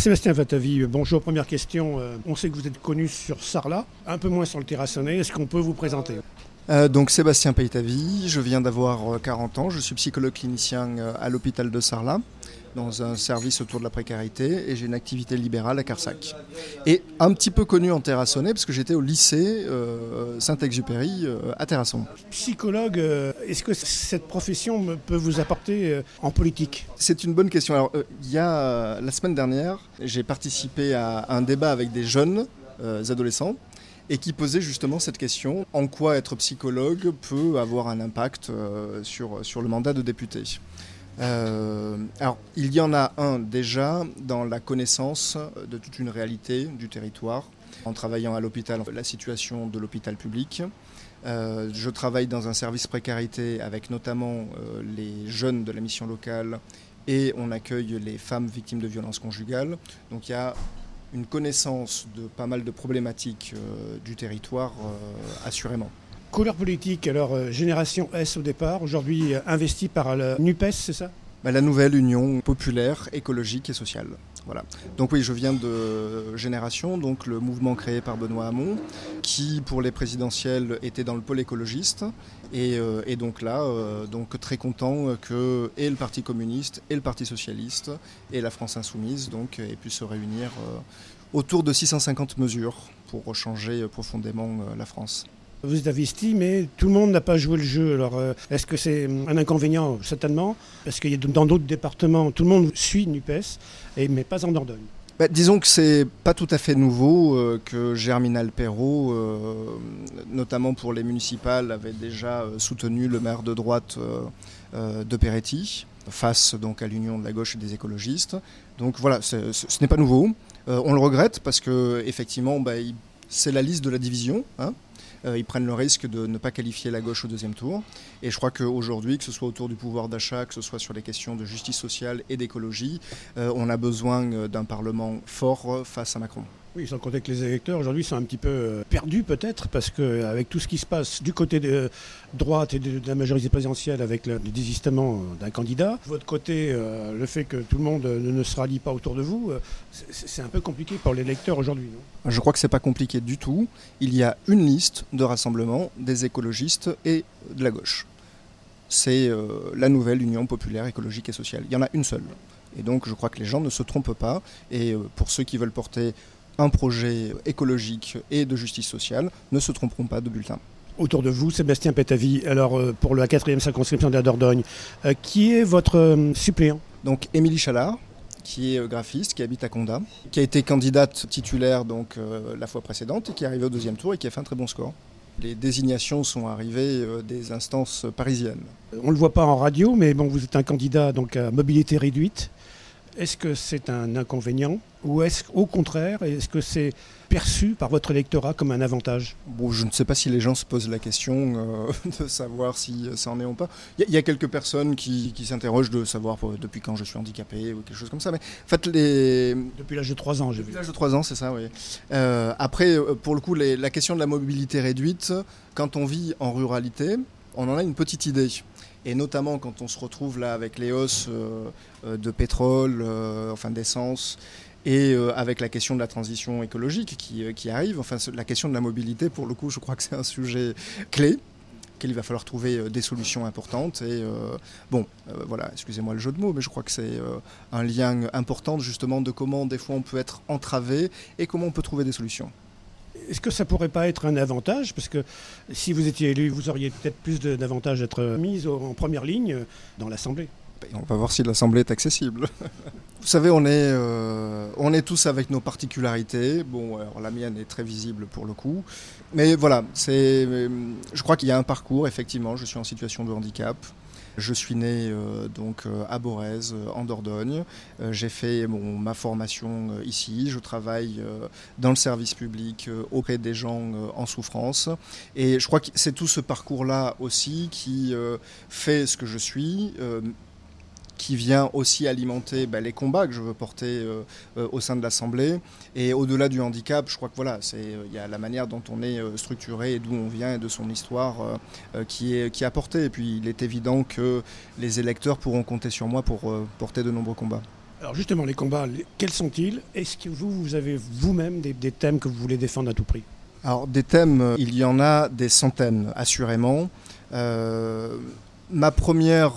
Sébastien Vatavi, bonjour. Première question. On sait que vous êtes connu sur Sarlat, un peu moins sur le Terrassonnais. Est-ce qu'on peut vous présenter ? Donc Sébastien Peytavi, je viens d'avoir 40 ans, je suis psychologue clinicien à l'hôpital de Sarlat, dans un service autour de la précarité, et j'ai une activité libérale à Carsac. Et un petit peu connu en Terrassonnais, parce que j'étais au lycée Saint-Exupéry à Terrasson. Psychologue, est-ce que cette profession peut vous apporter en politique ? C'est une bonne question. Alors, il y a la semaine dernière, j'ai participé à un débat avec des jeunes adolescents, et qui posait justement cette question, en quoi être psychologue peut avoir un impact sur le mandat de député. Alors, il y en a un déjà dans la connaissance de toute une réalité du territoire, en travaillant à l'hôpital, la situation de l'hôpital public. Je travaille dans un service précarité avec notamment les jeunes de la mission locale et on accueille les femmes victimes de violences conjugales. Donc il y a une connaissance de pas mal de problématiques du territoire, assurément. Couleur politique, alors Génération S au départ, aujourd'hui investie par la NUPES, c'est ça ? La nouvelle Union populaire, écologique et sociale. Voilà. Donc oui, je viens de Génération, donc le mouvement créé par Benoît Hamon, qui pour les présidentielles était dans le pôle écologiste. Et donc là, donc très content que et le Parti communiste, et le Parti socialiste, et la France insoumise donc, aient pu se réunir autour de 650 mesures pour changer profondément la France. Vous êtes investi, mais tout le monde n'a pas joué le jeu. Alors, est-ce que c'est un inconvénient ? Certainement, parce que dans d'autres départements, tout le monde suit NUPES, mais pas en Dordogne. Disons que c'est pas tout à fait nouveau, que Germinal Perrault, notamment pour les municipales, avait déjà soutenu le maire de droite de Peretti, face donc à l'union de la gauche et des écologistes. Donc voilà, ce n'est pas nouveau. On le regrette parce que effectivement, c'est la liste de la division, hein. Ils prennent le risque de ne pas qualifier la gauche au deuxième tour. Et je crois qu'aujourd'hui, que ce soit autour du pouvoir d'achat, que ce soit sur les questions de justice sociale et d'écologie, on a besoin d'un Parlement fort face à Macron. Oui, sans compter que les électeurs aujourd'hui sont un petit peu perdus peut-être, parce qu'avec tout ce qui se passe du côté de droite et de la majorité présidentielle avec le désistement d'un candidat, de votre côté, le fait que tout le monde ne se rallie pas autour de vous, c'est un peu compliqué pour les électeurs aujourd'hui, non ? Je crois que ce n'est pas compliqué du tout. Il y a une liste de rassemblement des écologistes et de la gauche. C'est la nouvelle Union populaire, écologique et sociale. Il y en a une seule. Et donc je crois que les gens ne se trompent pas. Et pour ceux qui veulent porter un projet écologique et de justice sociale, ne se tromperont pas de bulletin. Autour de vous, Sébastien Peytavi, alors pour la 4e circonscription de la Dordogne, qui est votre suppléant ? Donc Émilie Chalard, qui est graphiste, qui habite à Condat, qui a été candidate titulaire donc, la fois précédente et qui est arrivée au deuxième tour et qui a fait un très bon score. Les désignations sont arrivées des instances parisiennes. On ne le voit pas en radio, mais bon, vous êtes un candidat donc, à mobilité réduite. Est-ce que c'est un inconvénient ou est-ce qu'au contraire, est-ce que c'est perçu par votre électorat comme un avantage ? Bon, je ne sais pas si les gens se posent la question de savoir si ça en est ou pas. Il y a quelques personnes qui s'interrogent de savoir depuis quand je suis handicapé ou quelque chose comme ça. Mais en fait, depuis l'âge de 3 ans, j'ai vu. Depuis l'âge de 3 ans, c'est ça, oui. Après, pour le coup, la question de la mobilité réduite, quand on vit en ruralité, on en a une petite idée. Et notamment quand on se retrouve là avec les hausses de pétrole, d'essence, et avec la question de la transition écologique qui arrive, la question de la mobilité, pour le coup, je crois que c'est un sujet clé, qu'il va falloir trouver des solutions importantes. Et voilà, excusez-moi le jeu de mots, mais je crois que c'est un lien important justement de comment des fois on peut être entravé et comment on peut trouver des solutions. Est-ce que ça ne pourrait pas être un avantage ? Parce que si vous étiez élu, vous auriez peut-être plus d'avantages d'être mis en première ligne dans l'Assemblée. On va voir si l'Assemblée est accessible. Vous savez, on est tous avec nos particularités. Bon, alors la mienne est très visible pour le coup. Mais voilà, je crois qu'il y a un parcours, effectivement. Je suis en situation de handicap. Je suis né à Borèze, en Dordogne. J'ai fait ma formation ici. Je travaille dans le service public auprès des gens en souffrance. Et je crois que c'est tout ce parcours-là aussi qui fait ce que je suis, qui vient aussi alimenter les combats que je veux porter au sein de l'Assemblée. Et au-delà du handicap, je crois que voilà, il y a la manière dont on est structuré et d'où on vient et de son histoire qui est apportée. Et puis il est évident que les électeurs pourront compter sur moi pour porter de nombreux combats. Alors justement, les combats, quels sont-ils? Est-ce que vous avez vous-même des thèmes que vous voulez défendre à tout prix? Alors des thèmes, il y en a des centaines, assurément. Ma première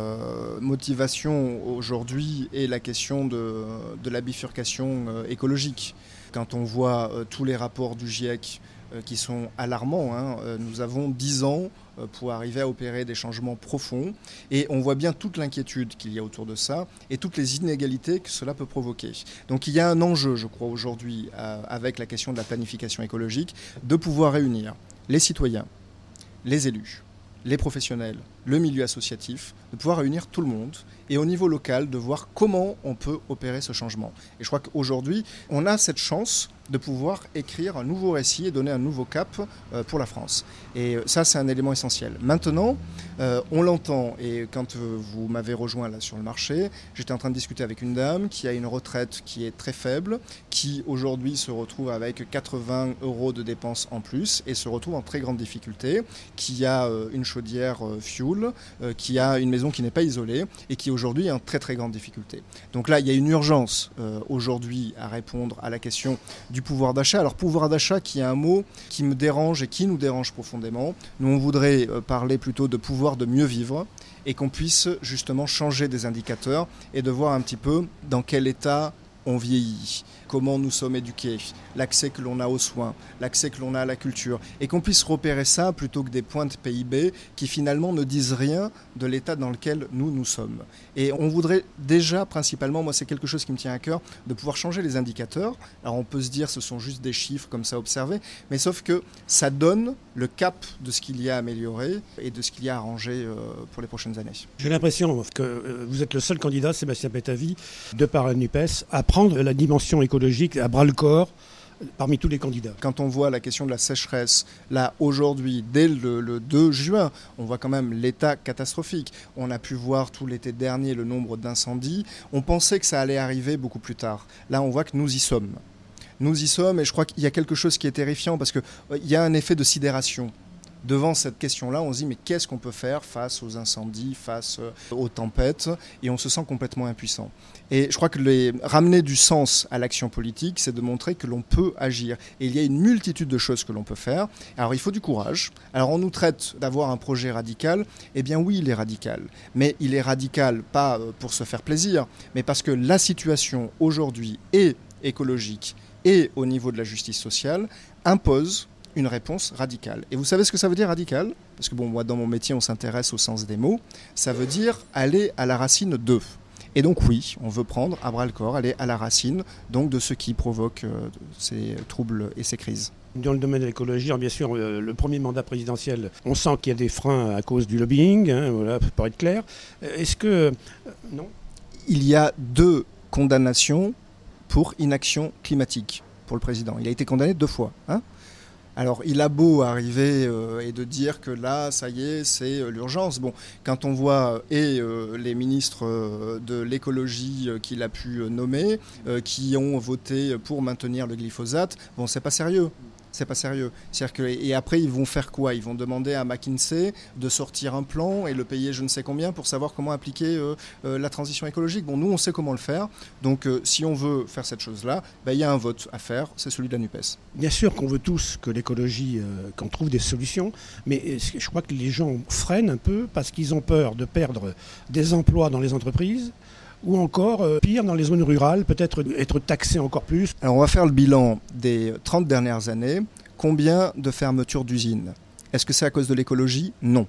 motivation aujourd'hui est la question de la bifurcation écologique. Quand on voit tous les rapports du GIEC qui sont alarmants, nous avons 10 ans pour arriver à opérer des changements profonds et on voit bien toute l'inquiétude qu'il y a autour de ça et toutes les inégalités que cela peut provoquer. Donc il y a un enjeu, je crois, aujourd'hui avec la question de la planification écologique, de pouvoir réunir les citoyens, les élus, les professionnels, le milieu associatif, de pouvoir réunir tout le monde et au niveau local de voir comment on peut opérer ce changement. Et je crois qu'aujourd'hui, on a cette chance de pouvoir écrire un nouveau récit et donner un nouveau cap pour la France. Et ça, c'est un élément essentiel. Maintenant, on l'entend, et quand vous m'avez rejoint là sur le marché, j'étais en train de discuter avec une dame qui a une retraite qui est très faible, qui aujourd'hui se retrouve avec 80 € de dépenses en plus et se retrouve en très grande difficulté, qui a une chaudière fuel, qui a une maison qui n'est pas isolée et qui aujourd'hui est en très très grande difficulté. Donc là, il y a une urgence aujourd'hui à répondre à la question du pouvoir d'achat. Alors pouvoir d'achat qui est un mot qui me dérange et qui nous dérange profondément. Nous on voudrait parler plutôt de pouvoir de mieux vivre et qu'on puisse justement changer des indicateurs et de voir un petit peu dans quel état on vieillit, comment nous sommes éduqués, l'accès que l'on a aux soins, l'accès que l'on a à la culture, et qu'on puisse repérer ça plutôt que des points de PIB qui finalement ne disent rien de l'état dans lequel nous sommes. Et on voudrait déjà, principalement, moi c'est quelque chose qui me tient à cœur, de pouvoir changer les indicateurs. Alors on peut se dire ce sont juste des chiffres comme ça observés, mais sauf que ça donne le cap de ce qu'il y a à améliorer et de ce qu'il y a à arranger pour les prochaines années. J'ai l'impression que vous êtes le seul candidat, Sébastien Pétavy, de par la NUPES, à prendre la dimension écologique à bras-le-corps parmi tous les candidats. Quand on voit la question de la sécheresse, là aujourd'hui, dès le 2 juin, on voit quand même l'état catastrophique. On a pu voir tout l'été dernier le nombre d'incendies. On pensait que ça allait arriver beaucoup plus tard. Là, on voit que nous y sommes. Nous y sommes et je crois qu'il y a quelque chose qui est terrifiant parce qu'il y a un effet de sidération. Devant cette question-là, on se dit mais qu'est-ce qu'on peut faire face aux incendies, face aux tempêtes, et on se sent complètement impuissant. Et je crois que ramener du sens à l'action politique, c'est de montrer que l'on peut agir. Et il y a une multitude de choses que l'on peut faire. Alors il faut du courage. Alors on nous traite d'avoir un projet radical. Eh bien oui, il est radical. Mais il est radical pas pour se faire plaisir, mais parce que la situation aujourd'hui est écologique et au niveau de la justice sociale impose une réponse radicale. Et vous savez ce que ça veut dire radical? Parce que bon, moi dans mon métier on s'intéresse au sens des mots. Ça veut dire aller à la racine d'eux. Et donc oui, on veut prendre à bras le corps, aller à la racine donc de ce qui provoque ces troubles et ces crises. Dans le domaine de l'écologie, bien sûr, le premier mandat présidentiel, on sent qu'il y a des freins à cause du lobbying, voilà, pour être clair. Est-ce que... non? Il y a 2 condamnations pour inaction climatique pour le président. Il a été condamné 2 fois. Alors, il a beau arriver et de dire que là, ça y est, c'est l'urgence. Bon, quand on voit les ministres de l'écologie qu'il a pu nommer, qui ont voté pour maintenir le glyphosate, bon, c'est pas sérieux. C'est pas sérieux. C'est-à-dire que, et après, ils vont faire quoi? Ils vont demander à McKinsey de sortir un plan et le payer je ne sais combien pour savoir comment appliquer la transition écologique. Bon, nous, on sait comment le faire. Donc, si on veut faire cette chose-là, il y a un vote à faire, c'est celui de la NUPES. Bien sûr qu'on veut tous que l'écologie, qu'on trouve des solutions, mais je crois que les gens freinent un peu parce qu'ils ont peur de perdre des emplois dans les entreprises, ou encore, pire, dans les zones rurales, peut-être être taxé encore plus. Alors on va faire le bilan des 30 dernières années. Combien de fermetures d'usines? Est-ce que c'est à cause de l'écologie? Non.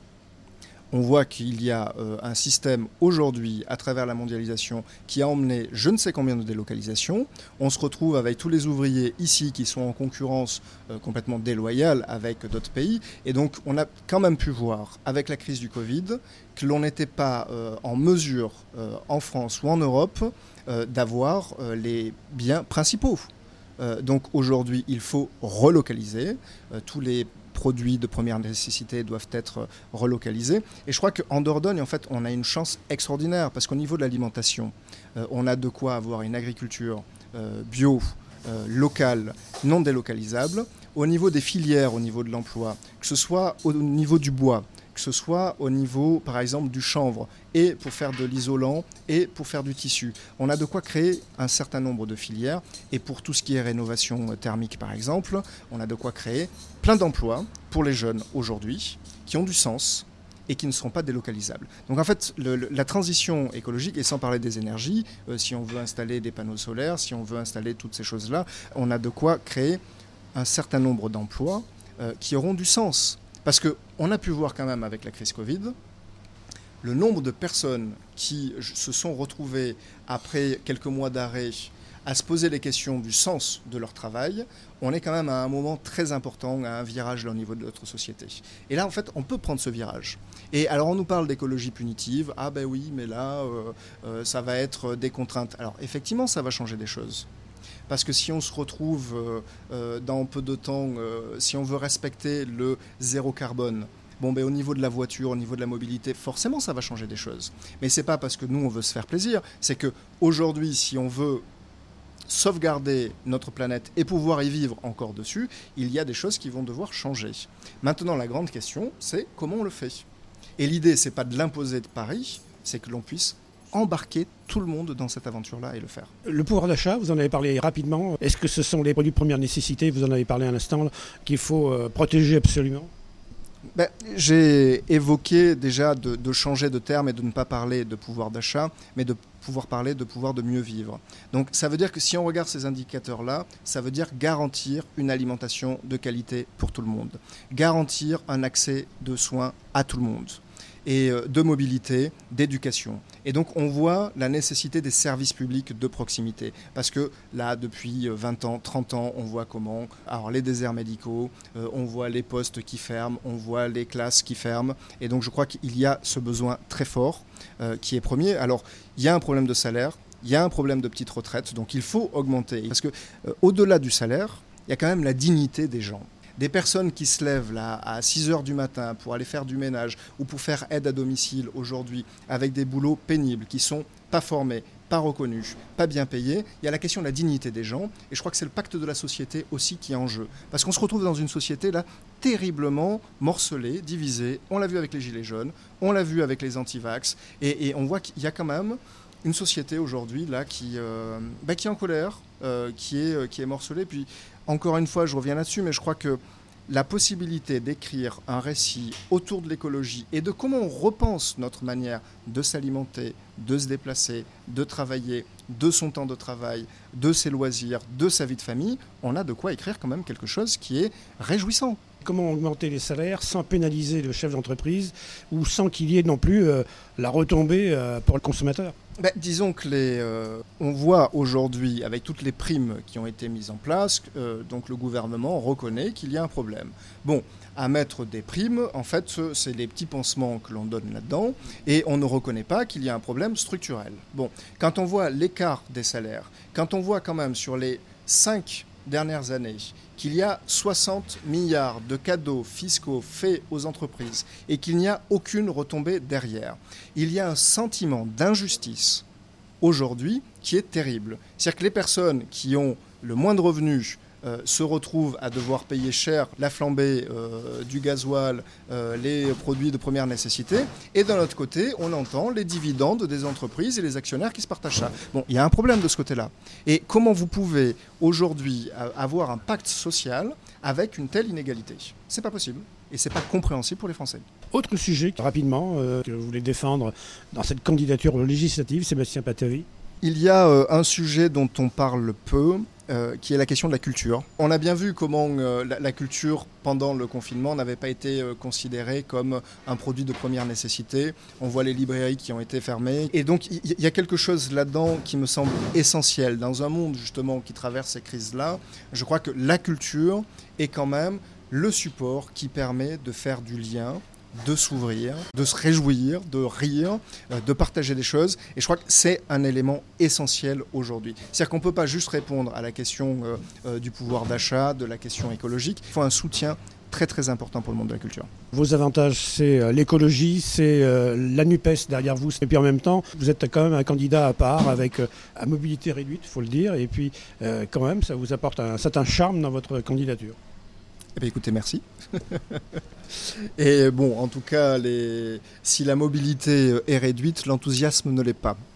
On voit qu'il y a un système aujourd'hui, à travers la mondialisation, qui a emmené je ne sais combien de délocalisations. On se retrouve avec tous les ouvriers ici qui sont en concurrence complètement déloyale avec d'autres pays. Et donc on a quand même pu voir, avec la crise du Covid, que l'on n'était pas en mesure, en France ou en Europe, d'avoir les biens principaux. Donc aujourd'hui, il faut relocaliser tous les produits de première nécessité doivent être relocalisés. Et je crois qu'en Dordogne, en fait, on a une chance extraordinaire parce qu'au niveau de l'alimentation, on a de quoi avoir une agriculture bio, locale, non délocalisable. Au niveau des filières, au niveau de l'emploi, que ce soit au niveau du bois, que ce soit au niveau, par exemple, du chanvre, et pour faire de l'isolant, et pour faire du tissu. On a de quoi créer un certain nombre de filières, et pour tout ce qui est rénovation thermique, par exemple, on a de quoi créer plein d'emplois pour les jeunes aujourd'hui, qui ont du sens, et qui ne seront pas délocalisables. Donc en fait, la transition écologique, et sans parler des énergies, si on veut installer des panneaux solaires, si on veut installer toutes ces choses-là, on a de quoi créer un certain nombre d'emplois qui auront du sens. Parce qu'on a pu voir quand même avec la crise Covid, le nombre de personnes qui se sont retrouvées après quelques mois d'arrêt à se poser les questions du sens de leur travail, on est quand même à un moment très important, à un virage là, au niveau de notre société. Et là, en fait, on peut prendre ce virage. Et alors, on nous parle d'écologie punitive. Ah ben oui, mais là, ça va être des contraintes. Alors, effectivement, ça va changer des choses. Parce que si on se retrouve dans peu de temps, si on veut respecter le zéro carbone, au niveau de la voiture, au niveau de la mobilité, forcément, ça va changer des choses. Mais ce n'est pas parce que nous, on veut se faire plaisir. C'est qu'aujourd'hui, si on veut sauvegarder notre planète et pouvoir y vivre encore dessus, il y a des choses qui vont devoir changer. Maintenant, la grande question, c'est comment on le fait. Et l'idée, c'est pas de l'imposer de Paris, c'est que l'on puisse embarquer tout le monde dans cette aventure-là et le faire. Le pouvoir d'achat, vous en avez parlé rapidement. Est-ce que ce sont les produits de première nécessité, vous en avez parlé à l'instant, qu'il faut protéger absolument ? J'ai évoqué déjà de changer de terme et de ne pas parler de pouvoir d'achat, mais de pouvoir parler de pouvoir de mieux vivre. Donc ça veut dire que si on regarde ces indicateurs-là, ça veut dire garantir une alimentation de qualité pour tout le monde, garantir un accès de soins à tout le monde, et de mobilité, d'éducation. Et donc on voit la nécessité des services publics de proximité. Parce que là, depuis 20 ans, 30 ans, on voit comment, alors les déserts médicaux, on voit les postes qui ferment, on voit les classes qui ferment. Et donc je crois qu'il y a ce besoin très fort qui est premier. Alors il y a un problème de salaire, il y a un problème de petite retraite, donc il faut augmenter. Parce que au-delà du salaire, il y a quand même la dignité des gens. Des personnes qui se lèvent là à 6 heures du matin pour aller faire du ménage ou pour faire aide à domicile aujourd'hui avec des boulots pénibles qui sont pas formés, pas reconnus, pas bien payés, il y a la question de la dignité des gens et je crois que c'est le pacte de la société aussi qui est en jeu. Parce qu'on se retrouve dans une société là terriblement morcelée, divisée, on l'a vu avec les gilets jaunes, on l'a vu avec les anti-vax et on voit qu'il y a quand même une société aujourd'hui là qui est en colère, qui est morcelée. Puis encore une fois, je reviens là-dessus, mais je crois que la possibilité d'écrire un récit autour de l'écologie et de comment on repense notre manière de s'alimenter, de se déplacer, de travailler, de son temps de travail, de ses loisirs, de sa vie de famille, on a de quoi écrire quand même quelque chose qui est réjouissant. Comment augmenter les salaires sans pénaliser le chef d'entreprise ou sans qu'il y ait non plus la retombée pour le consommateur ? Disons que on voit aujourd'hui, avec toutes les primes qui ont été mises en place, donc le gouvernement reconnaît qu'il y a un problème. À mettre des primes, en fait, c'est les petits pansements que l'on donne là-dedans, et on ne reconnaît pas qu'il y a un problème structurel. Quand on voit l'écart des salaires, quand on voit quand même sur les 5 dernières années qu'il y a 60 milliards de cadeaux fiscaux faits aux entreprises et qu'il n'y a aucune retombée derrière, il y a un sentiment d'injustice aujourd'hui qui est terrible. C'est-à-dire que les personnes qui ont le moins de revenus se retrouvent à devoir payer cher la flambée du gasoil, les produits de première nécessité. Et d'un autre côté, on entend les dividendes des entreprises et les actionnaires qui se partagent ça. Il y a un problème de ce côté-là. Et comment vous pouvez aujourd'hui avoir un pacte social avec une telle inégalité ? C'est pas possible. Et c'est pas compréhensible pour les Français. Autre sujet, rapidement, que vous voulez défendre dans cette candidature législative, Sébastien Patavi. Il y a un sujet dont on parle peu, qui est la question de la culture. On a bien vu comment la culture, pendant le confinement, n'avait pas été considérée comme un produit de première nécessité. On voit les librairies qui ont été fermées. Et donc, il y a quelque chose là-dedans qui me semble essentiel. Dans un monde, justement, qui traverse ces crises-là, je crois que la culture est quand même le support qui permet de faire du lien, de s'ouvrir, de se réjouir, de rire, de partager des choses. Et je crois que c'est un élément essentiel aujourd'hui. C'est-à-dire qu'on ne peut pas juste répondre à la question du pouvoir d'achat, de la question écologique. Il faut un soutien très très important pour le monde de la culture. Vos avantages, c'est l'écologie, c'est la NUPES derrière vous. Et puis en même temps, vous êtes quand même un candidat à part avec à mobilité réduite, il faut le dire. Et puis quand même, ça vous apporte un certain charme dans votre candidature. Eh bien, écoutez, merci. Et bon, en tout cas, si la mobilité est réduite, l'enthousiasme ne l'est pas.